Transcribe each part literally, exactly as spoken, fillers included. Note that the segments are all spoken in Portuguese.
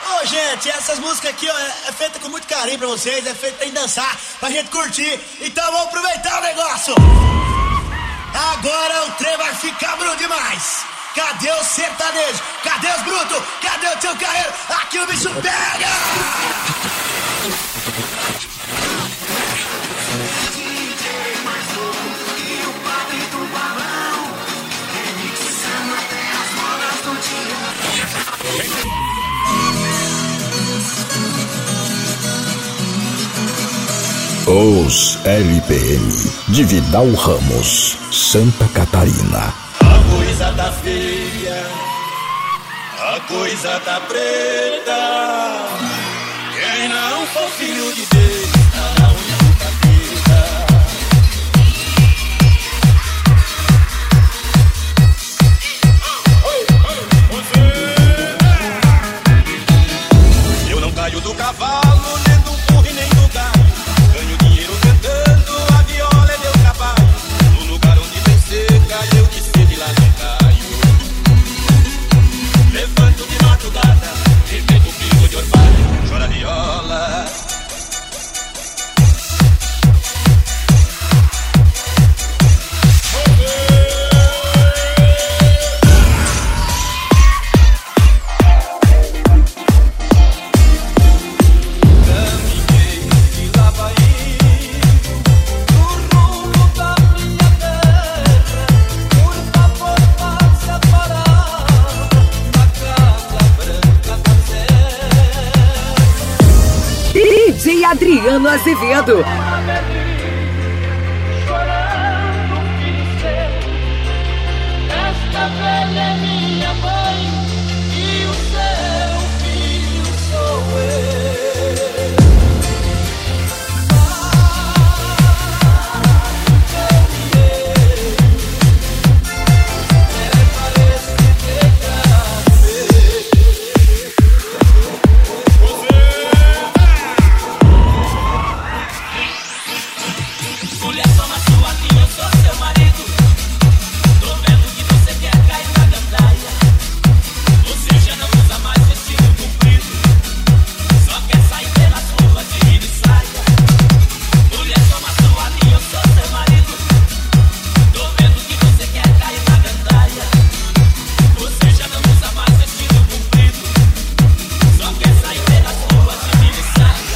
Ô, gente, essas músicas aqui, ó, é feita com muito carinho pra vocês, é feita em dançar, pra gente curtir. Então vamos aproveitar o negócio. Agora o trem vai ficar bruto demais. Cadê o sertanejo? Cadê os brutos? Cadê o teu carreiro? Aqui o bicho pega! Os L P M de Vidal Ramos, Santa Catarina. A coisa tá feia, a coisa tá preta. Quem não for filho de Deus tá na unha do capeta. Eu não caio do cavalo, nem do burro e nem do gado. Ganho dinheiro cantando, a viola é meu trabalho. No lugar onde tem seca, eu de sede lá não caio. Levanto de madrugada, e pego pingo de orvalho. Chora viola. D J Adriano Azevedo. Esta velha é minha mãe e o seu filho sou eu. Mulher, toma sua linha, eu sou seu marido. Tô vendo que você quer cair na gandaia. Você já não usa mais vestido comprido, só quer sair pelas ruas de mini saia. Mulher, toma sua linha, eu sou seu marido. Tô vendo que você quer cair na gandaia. Você já não usa mais vestido comprido, só quer sair pelas ruas de mini saia.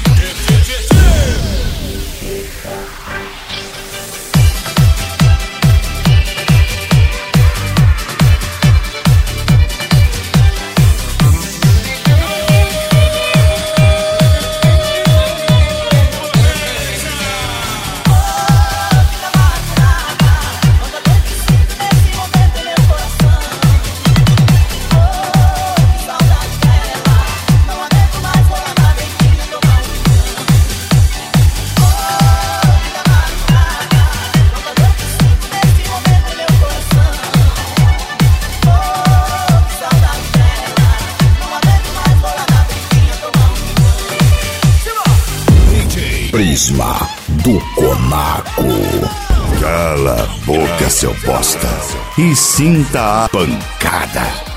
Prisma do Conaco. Cala a boca, seu bosta, e sinta a pancada.